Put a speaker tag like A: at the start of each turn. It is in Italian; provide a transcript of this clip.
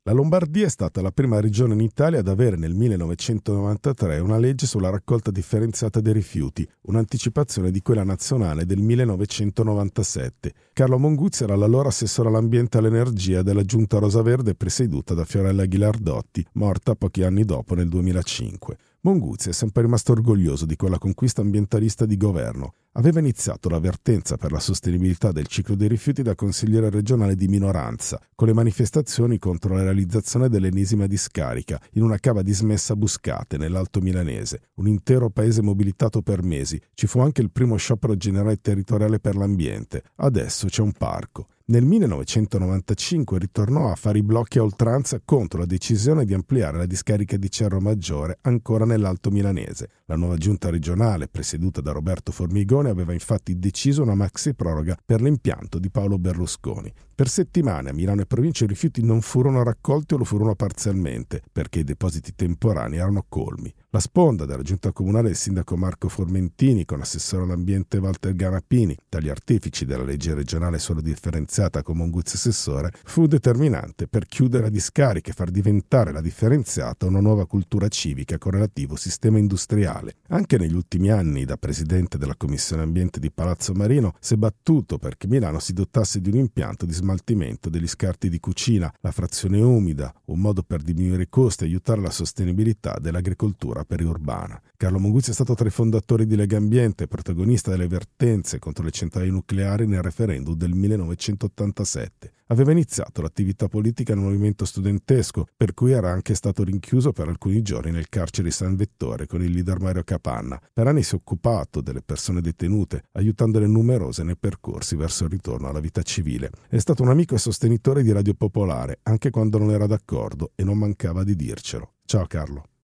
A: La Lombardia è stata la prima regione in Italia ad avere nel 1993 una legge sulla raccolta differenziata dei rifiuti, un'anticipazione di quella nazionale del 1997. Carlo Monguzzi era l'allora assessore all'ambiente e all'energia della Giunta Rosaverde presieduta da Fiorella Ghilardotti, morta pochi anni dopo nel 2005. Monguzzi è sempre rimasto orgoglioso di quella conquista ambientalista di governo. Aveva iniziato l'avvertenza per la sostenibilità del ciclo dei rifiuti da consigliere regionale di minoranza, con le manifestazioni contro la realizzazione dell'ennesima discarica in una cava dismessa a Buscate, nell'Alto Milanese. Un intero paese mobilitato per mesi. Ci fu anche il primo sciopero generale territoriale per l'ambiente. Adesso c'è un parco. Nel 1995 ritornò a fare i blocchi a oltranza contro la decisione di ampliare la discarica di Cerro Maggiore ancora nell'Alto Milanese. La nuova giunta regionale, presieduta da Roberto Formigoni, aveva infatti deciso una maxi proroga per l'impianto di Paolo Berlusconi. Per settimane a Milano e provincia i rifiuti non furono raccolti o lo furono parzialmente, perché i depositi temporanei erano colmi. La sponda della giunta comunale del sindaco Marco Formentini, con assessore all'ambiente Walter Ganappini, dagli artefici della legge regionale suolo differenziata con Monguzzi assessore, fu determinante per chiudere la discarica e far diventare la differenziata una nuova cultura civica con relativo sistema industriale. Anche negli ultimi anni, da presidente della Commissione Ambiente di Palazzo Marino, si è battuto perché Milano si dotasse di un impianto di smaltimento degli scarti di cucina, la frazione umida, un modo per diminuire i costi e aiutare la sostenibilità dell'agricoltura periurbana. Carlo Monguzzi è stato tra i fondatori di Lega Ambiente, protagonista delle vertenze contro le centrali nucleari nel referendum del 1987. Aveva iniziato l'attività politica nel movimento studentesco, per cui era anche stato rinchiuso per alcuni giorni nel carcere di San Vettore con il leader Mario Capanna. Per anni si è occupato delle persone detenute, aiutandole numerose nei percorsi verso il ritorno alla vita civile. È stato un amico e sostenitore di Radio Popolare, anche quando non era d'accordo e non mancava di dircelo. Ciao Carlo.